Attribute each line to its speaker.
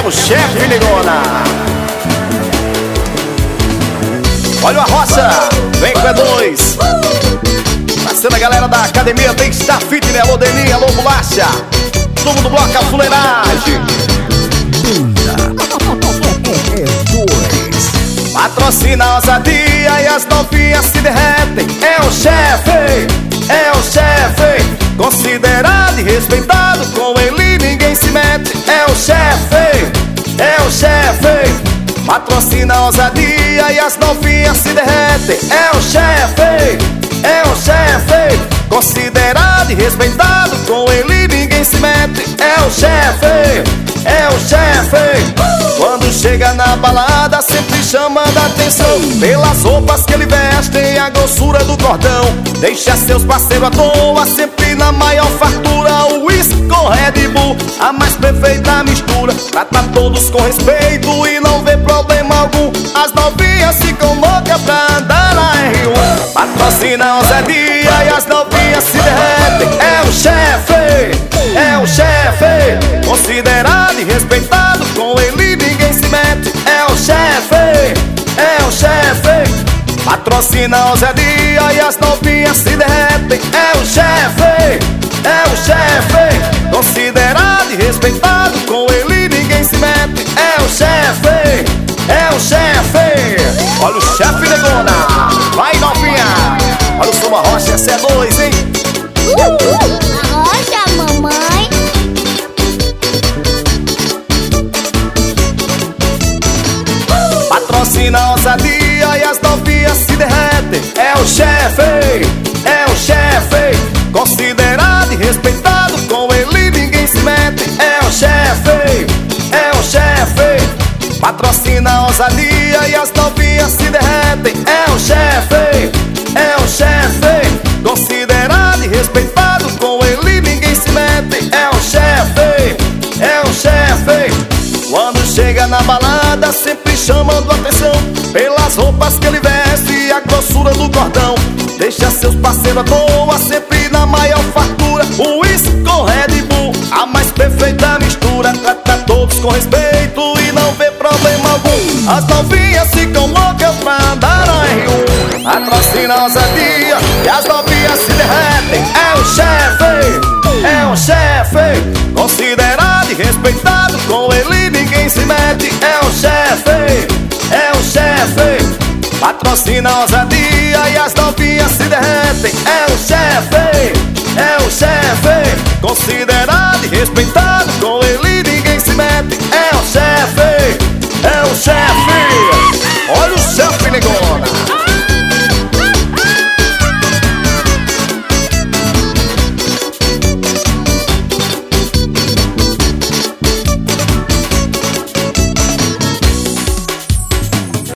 Speaker 1: o chefe Negona. Olha a roça, vem com E2. Passando a galera da academia, tem que estar fit, né? Alô Deninha, alô Bolacha. Turma do bloco, a fuleiragem. Patrocina a ousadia e as novinhas se derretem. É o chefe, considerado e respeitado, com ele ninguém se mete. É o chefe, patrocina a ousadia e as novinhas se derretem. É o chefe, considerado e respeitado, com ele ninguém se mete. É o chefe, quando chega na balada sempre chamando a atenção pelas roupas que ele veste e a grossura do cordão. Deixa seus parceiros à toa, sempre na maior fartura. O uísque com Red Bull, a mais perfeita mistura. Trata todos com respeito e não vê problema algum. As novinhas ficam loucas pra andar na R1. Patrocina a ousadia e as novinhas se derretem. É o chefe, considerado e respeitado, com ele ninguém se mete. É o chefe, patrocina a ousadia e as novinhas se derretem. É o chefe, considerado e respeitado, com ele ninguém se mete. É o chefe, olha o chefe Negona. Vai novinha, olha o Soma Rocha, essa é dois, hein?
Speaker 2: Rocha, mamãe.
Speaker 1: Patrocina a ousadia e as novinhas se derretem. É o chefe, considerado e respeitado, com ele ninguém se mete. É o chefe, patrocina a ousadia e as novinhas se derretem. É o chefe, considerado e respeitado, com ele ninguém se mete. É o chefe, quando chega na balada sempre chamando atenção pelas roupas que ele veste e a grossura do cordão. Deixa seus parceiros à toa, sempre na maior fartura. O uísque com Red Bull, a mais perfeita mistura. Trata todos com respeito e não vê problema algum. As novinhas ficam loucas pra andar na R1. Patrocina a ousadia e as novinhas se derretem. É o chefe, considerado e respeitado, com ele ninguém se mete. É o chefe, patrocina a ousadia e as novinhas se derretem. É o chefe, considerado e respeitado.